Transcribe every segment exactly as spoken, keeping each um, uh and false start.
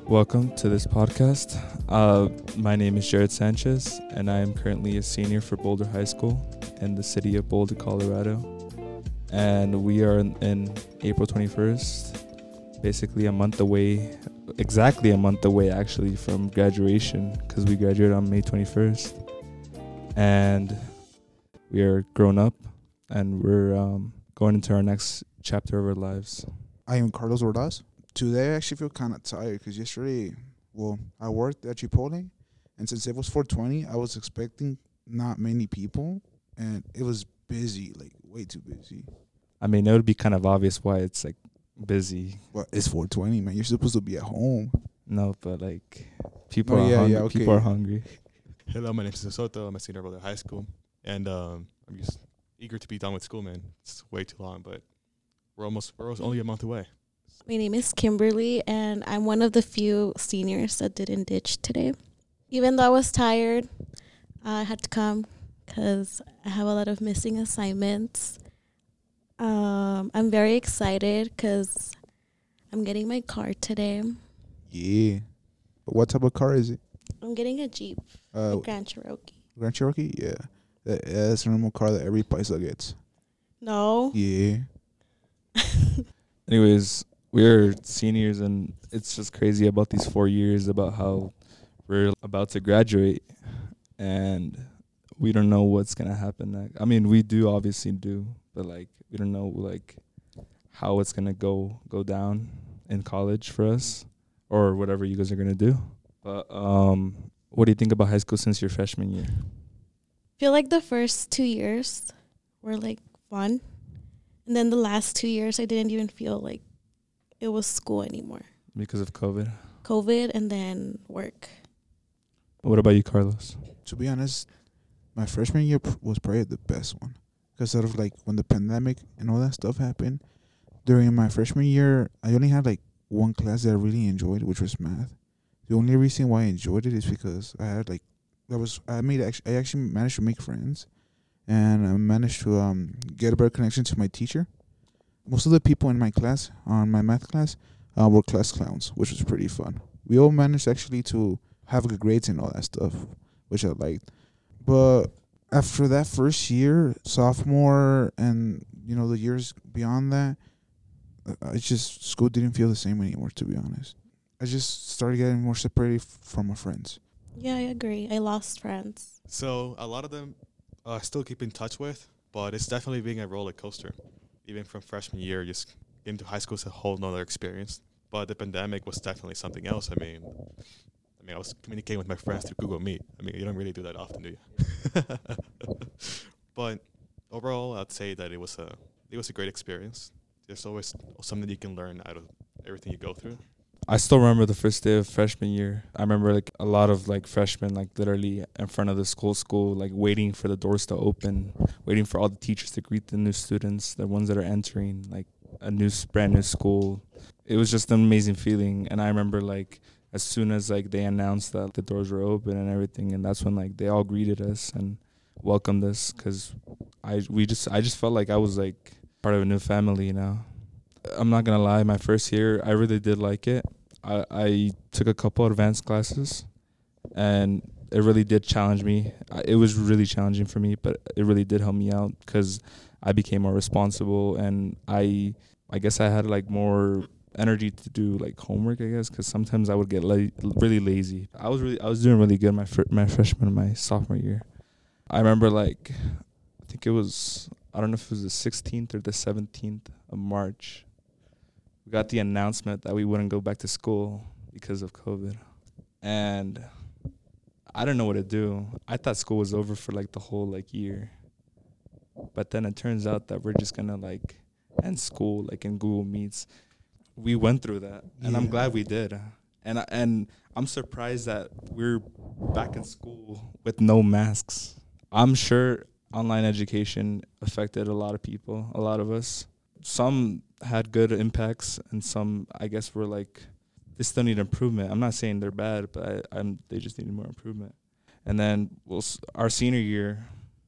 Welcome to this podcast. Uh, my name is Jared Sanchez, and I am currently a senior for Boulder High School in the city of Boulder, Colorado. And we are in, in April twenty-first, basically a month away, exactly a month away actually from graduation, because we graduated on May twenty-first. And we are grown up, and we're um, going into our next chapter of our lives. I am Carlos Ordaz. Today I actually feel kind of tired because yesterday, well, I worked at Chipotle, and since it was four twenty, I was expecting not many people, and it was busy, like way too busy. I mean, it would be kind of obvious why it's like busy. But it's four twenty, man. You're supposed to be at home. No, but like people Oh, are yeah, hungry. yeah, okay. People are hungry. Hello, my name is Soto. I'm a senior at Boulder High School, and um, I'm just eager to be done with school, man. It's way too long, but we're almost we're almost only a month away. My name is Kimberly, and I'm one of the few seniors that didn't ditch today. Even though I was tired, I had to come because I have a lot of missing assignments. Um, I'm very excited because I'm getting my car today. Yeah. But what type of car is it? I'm getting a Jeep, Uh, a Grand Cherokee. Grand Cherokee? Yeah. That, that's a normal car that every paisa gets. No. Yeah. Anyways, we're seniors, and it's just crazy about these four years, about how we're about to graduate, and we don't know what's gonna happen next. I mean, we do obviously do, but like we don't know like how it's gonna go go down in college for us, or whatever you guys are gonna do. But um, what do you think about high school since your freshman year? I feel like the first two years were like fun. And then the last two years, I didn't even feel like it was school anymore. Because of COVID. COVID and then work. What about you, Carlos? To be honest, my freshman year pr- was probably the best one. Because sort of like when the pandemic and all that stuff happened, during my freshman year, I only had like one class that I really enjoyed, which was math. The only reason why I enjoyed it is because I had like, I was I made actually I actually managed to make friends, and I managed to um get a better connection to my teacher. Most of the people in my class, on my math class, uh, were class clowns, which was pretty fun. We all managed actually to have good grades and all that stuff, which I liked. But after that first year, sophomore, and you know the years beyond that, uh, it's just school didn't feel the same anymore. To be honest, I just started getting more separated f- from my friends. Yeah, I agree. I lost friends. So a lot of them uh, I still keep in touch with, but it's definitely being a roller coaster. Even from freshman year, just getting to high school is a whole nother experience. But the pandemic was definitely something else. I mean, I mean, I was communicating with my friends through Google Meet. I mean, you don't really do that often, do you? But overall, I'd say that it was a it was a great experience. There's always something you can learn out of everything you go through. I still remember the first day of freshman year. I remember like a lot of like freshmen like literally in front of the school school like waiting for the doors to open, waiting for all the teachers to greet the new students, the ones that are entering like a new s- brand new school. It was just an amazing feeling, and I remember like as soon as like they announced that the doors were open and everything, and that's when like they all greeted us and welcomed us, cuz I we just I just felt like I was like part of a new family, you know. I'm not gonna lie, my first year I really did like it. I, I took a couple advanced classes, and it really did challenge me. I, it was really challenging for me, but it really did help me out because I became more responsible, and I I guess I had like more energy to do like homework, I guess, because sometimes I would get la- really lazy. I was really I was doing really good my fr- my freshman and my sophomore year. I remember like I think it was I don't know if it was the sixteenth or the seventeenth of March. We got the announcement that we wouldn't go back to school because of COVID. And I didn't know what to do. I thought school was over for like the whole like year. But then it turns out that we're just gonna like end school like in Google Meets. We went through that, and I'm Yeah. glad we did. And I, and I'm surprised that we're back in school with no masks. I'm sure online education affected a lot of people, a lot of us. Some had good impacts, and some, I guess, were like, they still need improvement. I'm not saying they're bad, but I, I'm they just need more improvement. And then we'll, s- our senior year,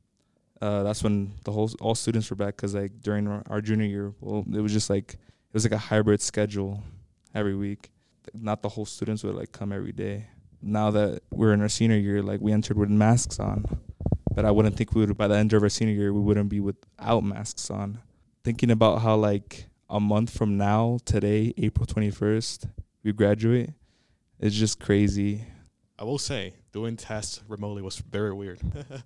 uh, that's when the whole all students were back, because like during our, our junior year, well, it was just like it was like a hybrid schedule every week. not the whole students would like come every day. Now that we're in our senior year, like we entered with masks on, but I wouldn't think we would, by the end of our senior year, we wouldn't be without masks on. Thinking about how like a month from now, today, April twenty-first, we graduate, it's just crazy. I will say, doing tests remotely was very weird.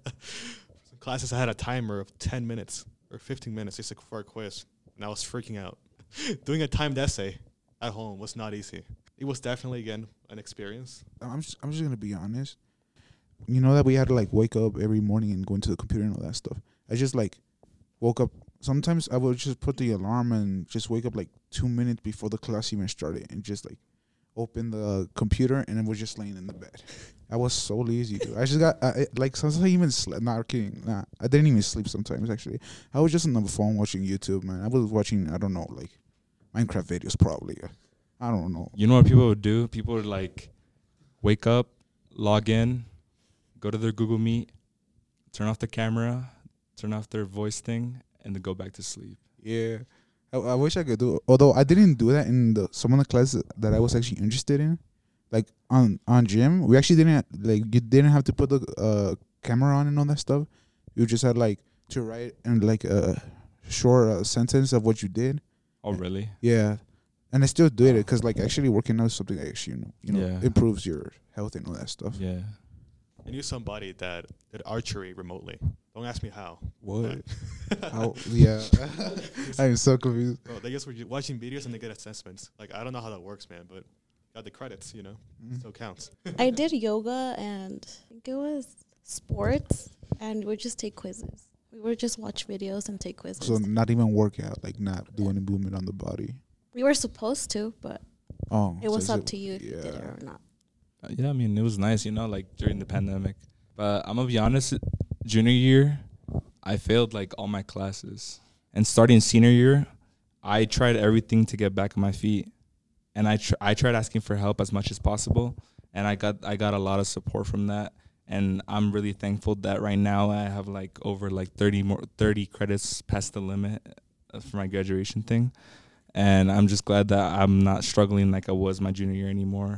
Some classes I had a timer of ten minutes or fifteen minutes just for a quiz, and I was freaking out. Doing a timed essay at home was not easy. It was definitely, again, an experience. I'm just, I'm just gonna be honest. You know that we had to like wake up every morning and go into the computer and all that stuff. I just like woke up. Sometimes I would just put the alarm and just wake up like two minutes before the class even started and just like open the computer and then was just laying in the bed. I was so lazy, dude. I just got I, like sometimes I even slept. Not kidding. Nah, I didn't even sleep sometimes. Actually, I was just on the phone watching YouTube, man. I was watching I don't know like Minecraft videos probably. I don't know. You know what people would do? People would like wake up, log in, go to their Google Meet, turn off the camera, turn off their voice thing, and then go back to sleep. Yeah. I, I wish I could do it. Although I didn't do that in the some of the classes that I was actually interested in. Like on, on gym, we actually didn't like you didn't have to put the uh, camera on and all that stuff. You just had like to write and like a short uh, sentence of what you did. Oh, really? Yeah. And I still did it because like actually working out is something that actually, you know, you know Yeah. improves your health and all that stuff. Yeah. I knew somebody that did archery remotely. Don't ask me how. What? but- How? Yeah. I'm so confused. Bro, they just were ju- watching videos and they get assessments. Like, I don't know how that works, man, but got the credits, you know, Mm. still counts. I did yoga and I think it was sports, and we just take quizzes. We would just watch videos and take quizzes. So not even workout, like not do any movement on the body. We were supposed to, but Oh, it so was is up it- to you if you did it yeah. or not. Uh, yeah, I mean, it was nice, you know, like during the pandemic. But I'm going to be honest, junior year, I failed like all my classes. And starting senior year, I tried everything to get back on my feet. And I tr- I tried asking for help as much as possible. And I got I got a lot of support from that. And I'm really thankful that right now I have like over like thirty more thirty credits past the limit uh, for my graduation thing. And I'm just glad that I'm not struggling like I was my junior year anymore.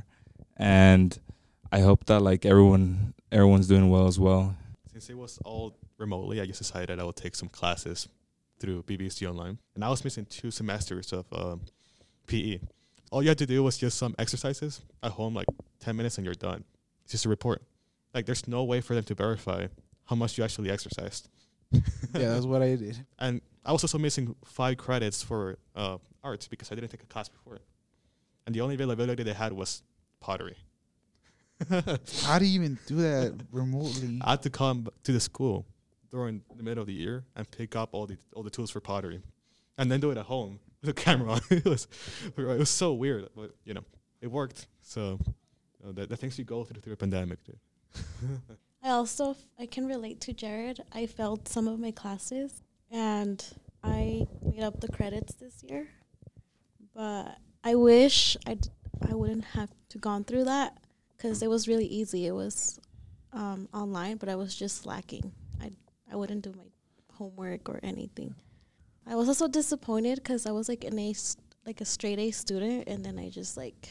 And I hope that like everyone everyone's doing well as well. Since it was all remotely, I just decided I would take some classes through B B S G Online. And I was missing two semesters of um, P E. All you had to do was just some exercises at home, like ten minutes, and you're done. It's just a report. Like, there's no way for them to verify how much you actually exercised. Yeah, that's what I did. And I was also missing five credits for uh, arts because I didn't take a class before. And the only availability they had was pottery. How do you even do that remotely? I had to come to the school during the middle of the year and pick up all the all the tools for pottery, and then do it at home with a camera on. it was it was so weird, but you know it worked. So you know, the, the things you go through through a pandemic, dude. I also f- I can relate to Jared. I failed some of my classes, and I made up the credits this year. But I wish I I wouldn't have to gone through that because it was really easy. It was um, online, but I was just slacking. I I wouldn't do my homework or anything. I was also disappointed because I was like an A s- like a straight A student, and then I just like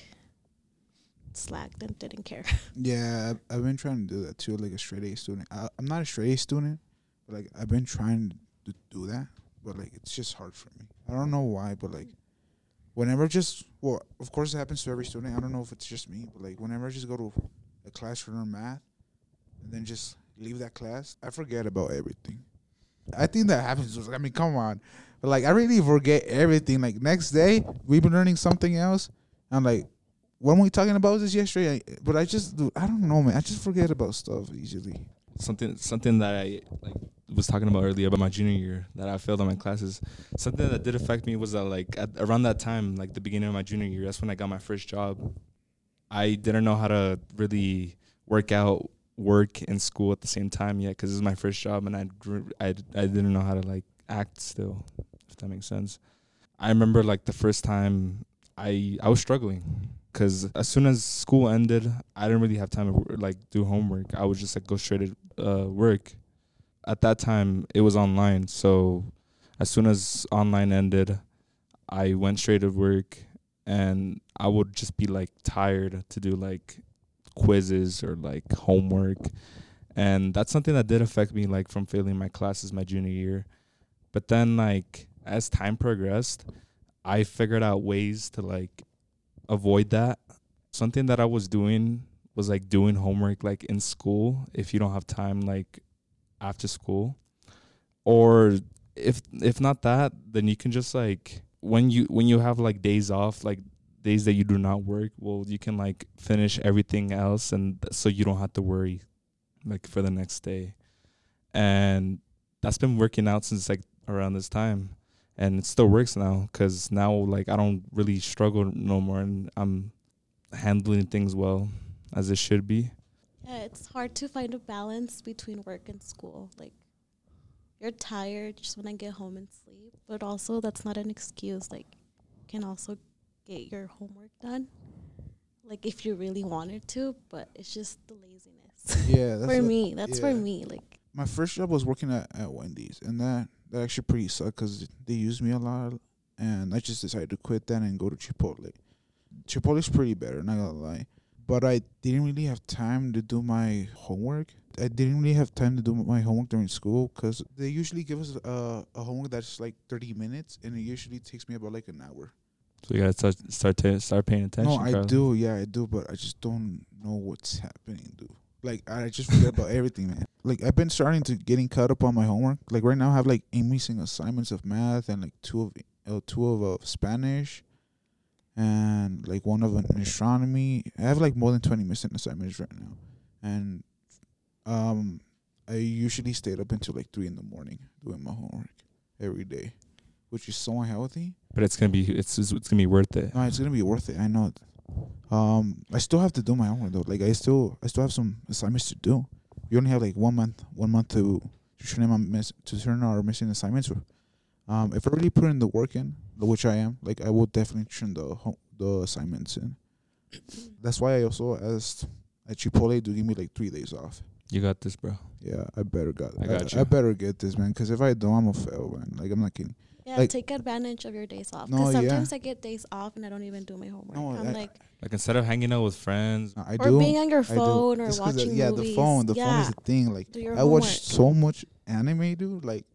slacked and didn't care. Yeah, I've, I've been trying to do that too, like a straight A student. I, I'm not a straight A student, but like I've been trying to do that, but like it's just hard for me. I don't know why, but like whenever just well, of course it happens to every student. I don't know if it's just me, but like whenever I just go to a class for learn math and then just leave that class, I forget about everything. I think that happens. I mean, come on, but like I really forget everything. Like next day we've been learning something else. I'm like, what were we talking about this yesterday? I, but I just, do, I don't know, man. I just forget about stuff easily. Something something that I like was talking about earlier about my junior year that I failed on my classes. Something that did affect me was that like at, around that time, like the beginning of my junior year, that's when I got my first job. I didn't know how to really work out work and school at the same time yet because this is my first job, and I, I, I didn't know how to like act still, if that makes sense. I remember like the first time I I was struggling. Because as soon as school ended, I didn't really have time to like do homework. I would just like go straight to uh, work. At that time, it was online. So as soon as online ended, I went straight to work. and I would just be like tired to do like quizzes or like homework. And that's something that did affect me, like from failing my classes my junior year. But then like as time progressed, I figured out ways to like avoid that. Something that I was doing was like doing homework like in school if you don't have time like after school. Or if if not that, then you can just like when you when you have like days off, like days that you do not work, well, you can like finish everything else, and th- so you don't have to worry like for the next day. And that's been working out since like around this time, and it still works now because now like I don't really struggle no more, and I'm handling things well as it should be. Yeah, it's hard to find a balance between work and school. Like, you're tired, you just want to get home and sleep, but also that's not an excuse. Like, you can also get your homework done, like if you really wanted to, but it's just the laziness. Yeah, that's for a- me, that's for yeah. me. Like, My first job was working at, at Wendy's, and that that actually pretty sucked because they used me a lot, and I just decided to quit that and go to Chipotle. Chipotle's pretty better, not gonna lie, but I didn't really have time to do my homework. I didn't really have time to do my homework during school because they usually give us uh, a homework that's like thirty minutes, and it usually takes me about like an hour. So you gotta start start to start paying attention. No, I Carlos. do, yeah, I do, but I just don't know what's happening, dude. Like, I just forget about everything, man. Like, I've been starting to getting caught up on my homework. Like, right now, I have like eight missing assignments of math and like two of uh, two of uh, Spanish, and like one of an astronomy. I have like more than twenty missing assignments right now, and um, I usually stayed up until like three in the morning doing my homework every day, which is so unhealthy. But it's gonna be it's it's it's gonna be worth it. No, it's gonna be worth it. I know. Um, I still have to do my homework though. Like I still, I still have some assignments to do. We only have like one month, one month to to turn in my miss, to turn our missing assignments. Um, if I really put in the work in, which I am, like I will definitely turn the ho- the assignments in. That's why I also asked at Chipotle to give me like three days off. You got this, bro. Yeah, I better got. I got I, you. I better get this, man. Because if I don't, I'm a fail, man. Like I'm not kidding. yeah, Like- take advantage of your days off. No, Because yeah. sometimes I get days off and I don't even do my homework. No, I'm I- like, Like instead of hanging out with friends, I or do. being on your I do. phone or Just 'cause watching the, yeah, movies. the phone. The phone yeah, is the thing. Like do your I homework. watch so much anime, dude. Like,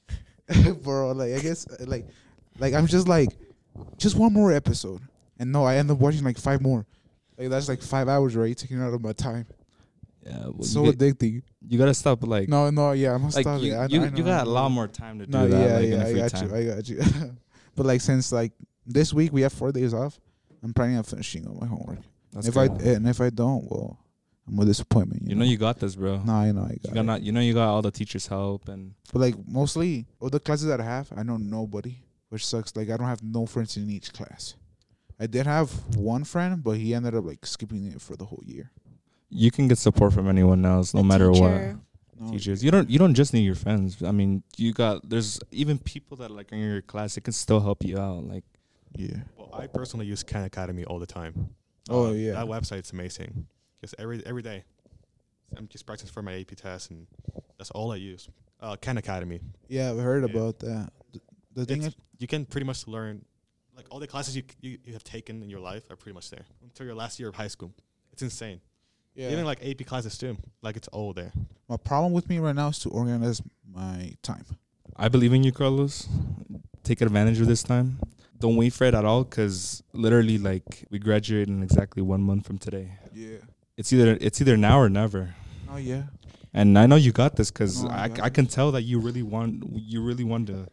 bro, like I guess, uh, like, like I'm just like, just one more episode, and no, I end up watching like five more. Like that's like five hours, right? Taking out of my time. yeah, well, So you, get- addicting. you gotta stop. Like, No, no, yeah, I'm gonna like stop you, it. I, you, I you know, got I a know. lot more time to do No, that. yeah, like, in yeah, the I free got time. you, I got you. But like since like this week we have four days off, I'm planning on finishing all my homework. That's if good. I and if I don't, well, I'm a disappointment. You, you know you got this, bro. No, I know I you got. got it. not, you know you got all the teachers' help, and But like mostly all the classes that I have, I know nobody, which sucks. Like I don't have no friends in each class. I did have one friend, but he ended up like skipping it for the whole year. you can get support from anyone else, no A matter teacher. No, Teachers, you don't you don't just need your friends. I mean, you got there's even people that like in your class. It can still help you out. Like, Yeah. Well, I personally use Khan Academy all the time. Oh, Uh, yeah. that website's amazing. Just every every day, I'm just practicing for my A P test, and that's all I use. Uh, Khan Academy. Yeah, I've heard Yeah. about that. The, the thing It's- is, You can pretty much learn, like all the classes you, c- you you have taken in your life are pretty much there until your last year of high school. It's insane. yeah. Even like A P classes too. Like it's all there. My problem with me right now is to organize my time. I believe in you, Carlos. Take advantage of this time. Don't wait for it at all, because literally, like, we graduate in exactly one month from today. Yeah. It's either it's either now or never. Oh yeah. And I know you got this, because No, I I, got I can tell that you really want you really want to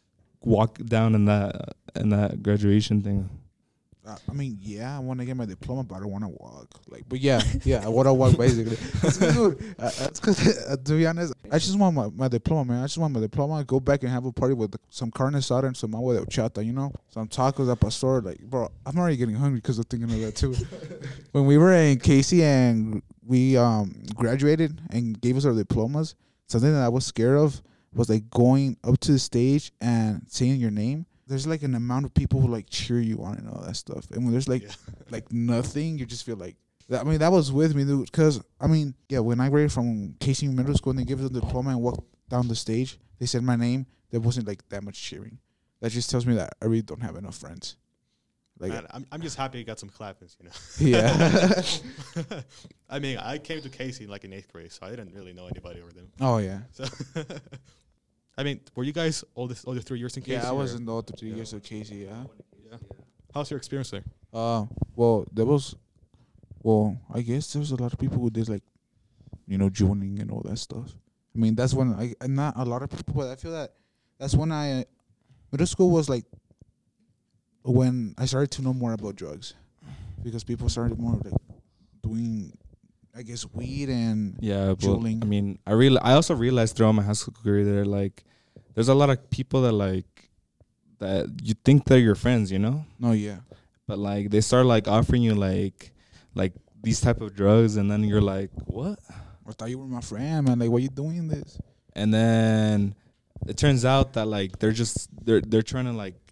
walk down in that in that graduation thing. Uh, I mean, yeah, I want to get my diploma, but I don't want to walk. Like, but yeah, yeah, I want to walk basically. It's 'cause, dude, uh, that's 'cause, uh, to be honest, I just want my, my diploma, man. I just want my diploma. Go back and have a party with some carne asada and some agua de horchata, you know, some tacos at Pastor. Like, bro, I'm already getting hungry because of thinking of that too. When we were in Casey and we um graduated and gave us our diplomas, something that I was scared of was like going up to the stage and saying your name. There's like an amount of people who like cheer you on and all that stuff. And when there's like Yeah. like nothing, you just feel like that. I mean, that was with me, dude. Because I mean, yeah, when I graduated from Casey Middle School and they gave us the diploma and walked down the stage, they said my name. There wasn't like that much cheering. That just tells me that I really don't have enough friends. Like, Man, I'm I'm just happy I got some clappings, you know. yeah. I mean, I came to Casey like in eighth grade, so I didn't really know anybody over there. Oh yeah. So, I mean, were you guys all this all the three years in Casey? Yeah, I was or- in the other three Yeah. years of Casey. Yeah. Yeah. How's your experience there? Uh, well, there was, well, I guess there was a lot of people who did like, you know, joining and all that stuff. I mean, that's when I and not a lot of people, but I feel that that's when I middle school was like when I started to know more about drugs, because people started more like doing, I guess, weed and Yeah, but Juuling. I mean, I real I also realized throughout my high school career that like, there's a lot of people that like, that you think they're your friends, you know, no, yeah, but like they start like offering you like, like these type of drugs, and then you're like, what? I thought you were my friend, man. Like, why you doing this? And then it turns out that like they're just they're they're trying to like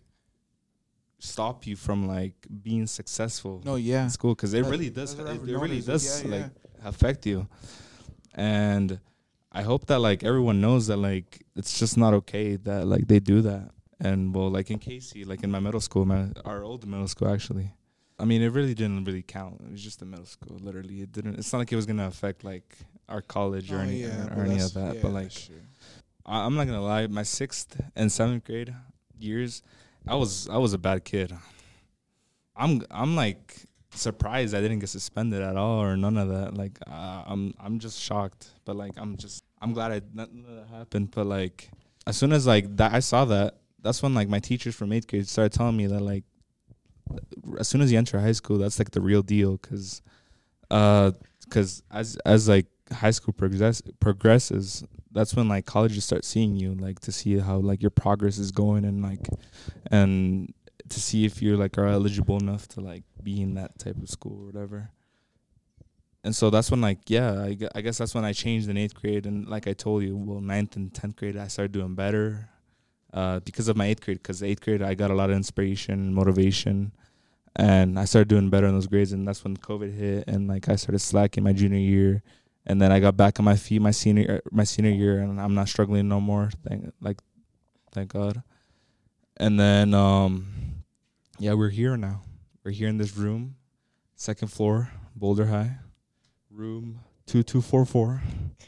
stop you from like being successful No, yeah, in school, because it That- really does that's what it, I've it really noticed. does Yeah, like yeah. affect you. And I hope that like everyone knows that like it's just not okay that like they do that. And well, like in Casey, like in my middle school, my our old middle school actually, I mean, it really didn't really count. It was just a middle school, literally. It didn't. It's not like it was gonna affect like our college or Oh, any yeah, or, but or any that's- of that. yeah, But like, that's true. I, I'm not gonna lie. My sixth and seventh grade years, I was I was a bad kid. I'm I'm like surprised I didn't get suspended at all or none of that. Like uh, I'm I'm just shocked. But like I'm just I'm glad I nothing of that happened. But like as soon as like that I saw that, that's when like my teachers from eighth grade started telling me that like as soon as you enter high school, that's like the real deal, because uh because as as like high school progress progresses, that's when like colleges start seeing you, like to see how like your progress is going, and like and to see if you're like are eligible enough to like be in that type of school or whatever. And so that's when like yeah I, gue- I guess that's when I changed in eighth grade. And like I told you, well, ninth and tenth grade I started doing better uh because of my eighth grade, because eighth grade I got a lot of inspiration and motivation, and I started doing better in those grades. And that's when COVID hit, and like I started slacking my junior year, and then I got back on my feet my senior my senior year, and I'm not struggling no more, thank like thank God. And then um yeah, we're here now. We're here in this room, second floor, Boulder High, room two two four four.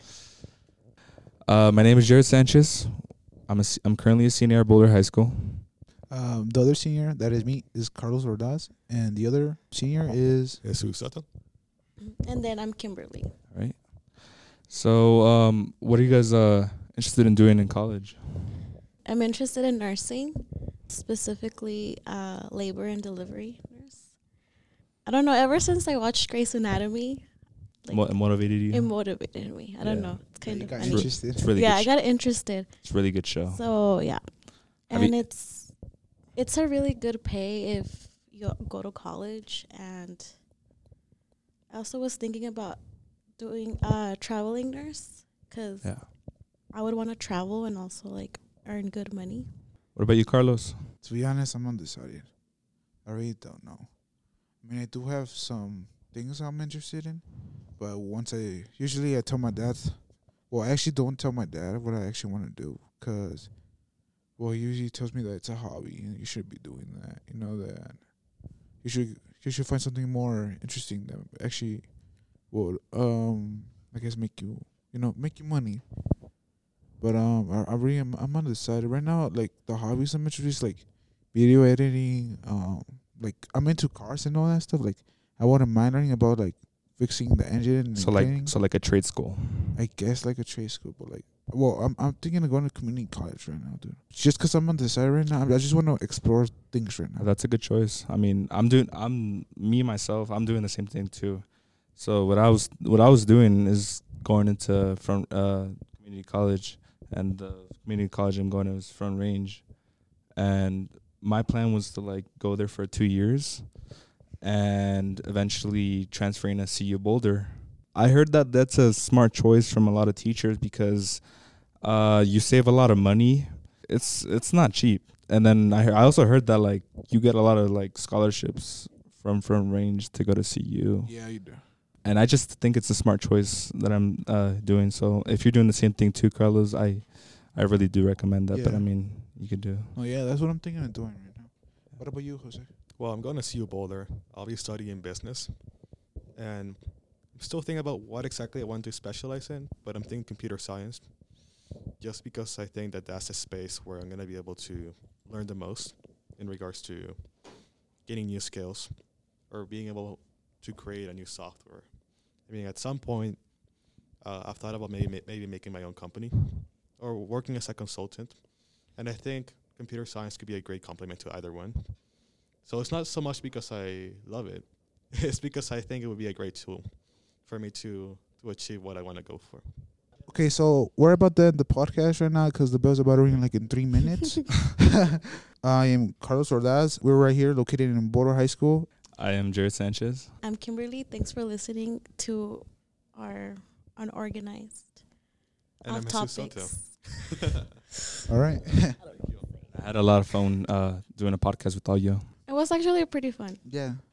Uh, my name is Jared Sanchez. I'm a, se- I'm currently a senior at Boulder High School. Um, the other senior, that is me, is Carlos Ordaz, and the other senior is Jesus Soto. And then I'm Kimberly. All right. So, um, what are you guys uh interested in doing in college? I'm interested in nursing, specifically uh, labor and delivery nurse. I don't know. Ever since I watched Grey's Anatomy, like, What motivated you? it motivated me. I don't Yeah. know. It's kind you of got funny. interested. It's really Yeah, good I sh- got interested. it's a really good show. So yeah, Have and you- it's it's a really good pay if you go to college. And I also was thinking about doing a traveling nurse, because Yeah. I would want to travel and also like earn good money. What about you, Carlos? To be honest, I'm undecided. I really don't know. I mean, I do have some things I'm interested in, but once I usually I tell my dad. Well, I actually don't tell my dad what I actually want to do, cause well, he usually tells me that it's a hobby and you should be doing that. You know that you should you should find something more interesting that actually will um I guess make you you know make you money. But um, I, I really am I'm undecided right now. Like the hobbies I'm interested is like video editing. Um, like I'm into cars and all that stuff. Like I wouldn't mind learning about like fixing the engine. And So like cleaning. so like a trade school. I guess like a trade school, but like well, I'm I'm thinking of going to community college right now, dude. Just 'cause I'm undecided right now, I just want to explore things right now. That's a good choice. I mean, I'm doing I'm me myself. I'm doing the same thing too. So what I was what I was doing is going into from uh community college, and the community college I'm going to is Front Range, and my plan was to like go there for two years, and eventually transferring to C U Boulder. I heard that that's a smart choice from a lot of teachers, because uh you save a lot of money. It's it's not cheap. And then I he- I also heard that like you get a lot of like scholarships from Front Range to go to C U. Yeah, you do. And I just think it's a smart choice that I'm uh, doing. So if you're doing the same thing too, Carlos, I I really do recommend that. But Yeah. I mean, you could do. Oh yeah, that's what I'm thinking of doing right now. What about you, Jose? Well, I'm going to C U Boulder. I'll be studying business. And I'm still thinking about what exactly I want to specialize in, but I'm thinking computer science just because I think that that's a space where I'm going to be able to learn the most in regards to getting new skills or being able to create a new software. I mean, at some point, uh, I've thought about maybe ma- maybe making my own company or working as a consultant. And I think computer science could be a great complement to either one. So it's not so much because I love it. It's because I think it would be a great tool for me to, to achieve what I want to go for. Okay, so we're about to end the podcast right now because the bell's about to ring like in three minutes. I am Carlos Ordaz. We're right here located in Boulder High School. I am Jared Sanchez. I'm Kimberly. Thanks for listening to our unorganized And off I'm Jesus topics. All right. I had a lot of fun uh, doing a podcast with all you. It was actually pretty fun. Yeah.